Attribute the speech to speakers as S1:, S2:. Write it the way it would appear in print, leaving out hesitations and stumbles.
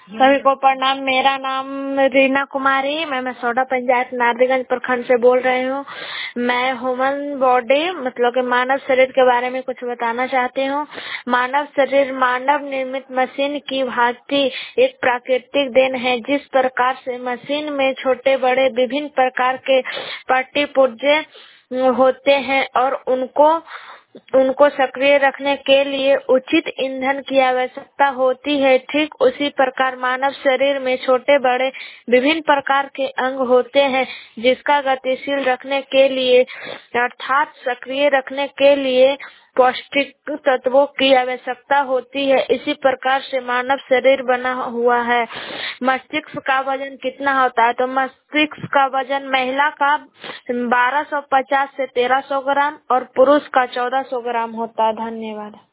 S1: सभी को प्रणाम। मेरा नाम रीना कुमारी, मैं मसौदा पंचायत नारदीगंज प्रखंड से बोल रही हूँ। मैं ह्यूमन बॉडी मतलब कि मानव शरीर के बारे में कुछ बताना चाहती हूँ। मानव शरीर मानव निर्मित मशीन की भांति एक प्राकृतिक देन है। जिस प्रकार से मशीन में छोटे बड़े विभिन्न प्रकार के पार्टी पुर्जे होते हैं और उनको सक्रिय रखने के लिए उचित ईंधन की आवश्यकता होती है, ठीक उसी प्रकार मानव शरीर में छोटे बड़े विभिन्न प्रकार के अंग होते हैं जिसका गतिशील रखने के लिए अर्थात सक्रिय रखने के लिए पौष्टिक तत्वों की आवश्यकता होती है। इसी प्रकार से मानव शरीर बना हुआ है। मस्तिष्क का वजन कितना होता है? तो मस्तिष्क का वजन महिला का 1250 से 1300 ग्राम और पुरुष का 1400 ग्राम होता है। धन्यवाद।